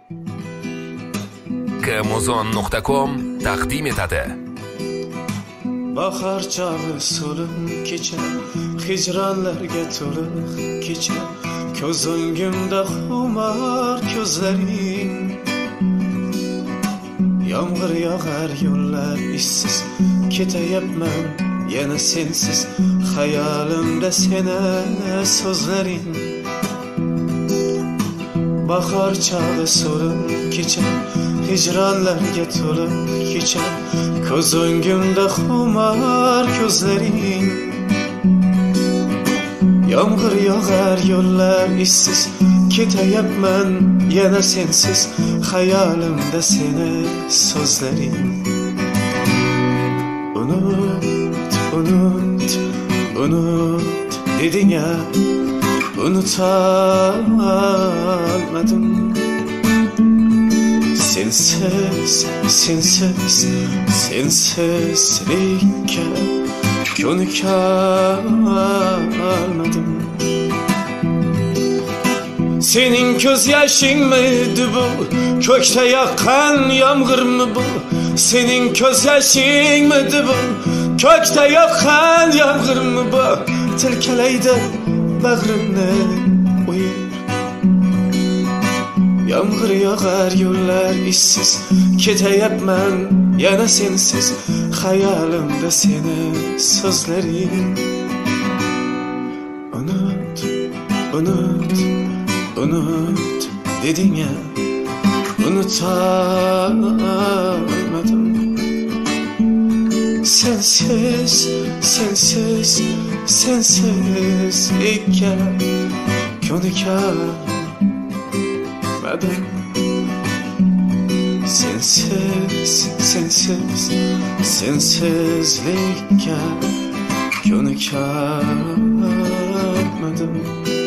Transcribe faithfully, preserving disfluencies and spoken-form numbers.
Amazon nokta com taqdim etadi. Bahar çağı solun kecha, hicranlarga to'liq kecha, ko'z o'ngimda xumar ko'zlaring. Yomg'ir yog'ar yo'llar ishsiz, ketayapman yana sensiz, xayolimda seni so'zlaring. Bahar çağı solun kecha, hicranlarga to'liq kecha, ko'z o'ngimda xumar ko'zlaring. Yomg'ir yog'ar yo'llar ishsiz, ketayapman yana sensiz, xayolimda seni so'zlaring. Unut, unut, unut deding ya, unutamadım. Sensiz, sensiz, sensizlikka ko'nikalmadım. Senin göz yaşın mıydı bu? Kökte yakan yağmur mu bu? Senin göz yaşın mıydı bu? Kökte yakan yağmur mu bu? Tilkeleydi bağrımı uyur. Yağmur yağar yollar işsiz, ketayapman yana sensiz, hayalimde seni sözlerin. Unut, unut, unut dedin ya, unutamadım. Sensiz, sensiz, sensiz iken ko'nikalmadım. Sensiz, sensiz, sensizlikka ko'nikalmadim.